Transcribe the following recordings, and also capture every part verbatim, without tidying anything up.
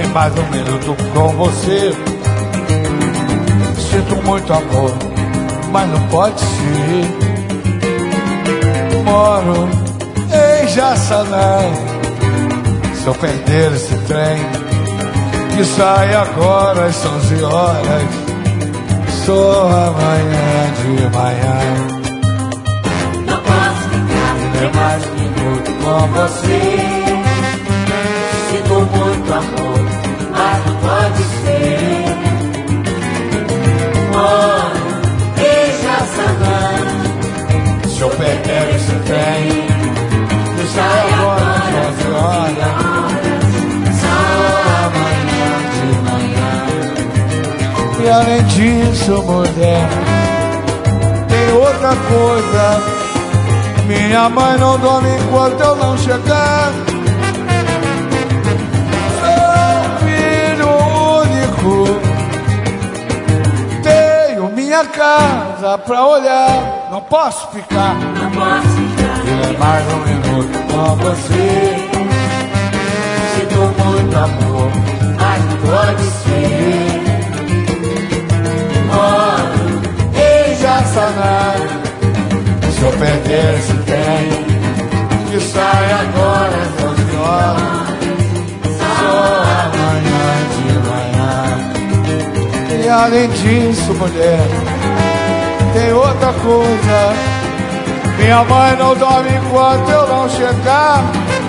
mais um minuto com você. Sinto muito amor, mas não pode ser. Moro em Jaçanã. Se eu perder esse trem que sai agora às onze horas, só amanhã de manhã. Não posso ficar nem mais um minuto com você. Sinto muito amor, mas não pode ser. Moro em Jaçanã. Se eu perder esse trem que sai agora às onze horas, só amanhã de manhã. E além disso, mulher, tem outra coisa. Minha mãe não dorme enquanto eu não chegar. Sou filho único, tenho minha casa pra olhar. Não posso ficar, Não posso ficar nem mais um minuto com você. Sinto muito amor, mas não pode ser. Moro em Jaçanã. Se eu perder esse trem que sai agora às onze horas, só amanhã de manhã. E além disso, mulher, tem outra coisa. Minha mãe não dorme enquanto eu não chegar.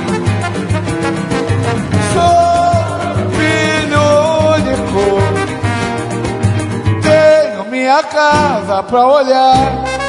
Sou filho único, tenho minha casa pra olhar.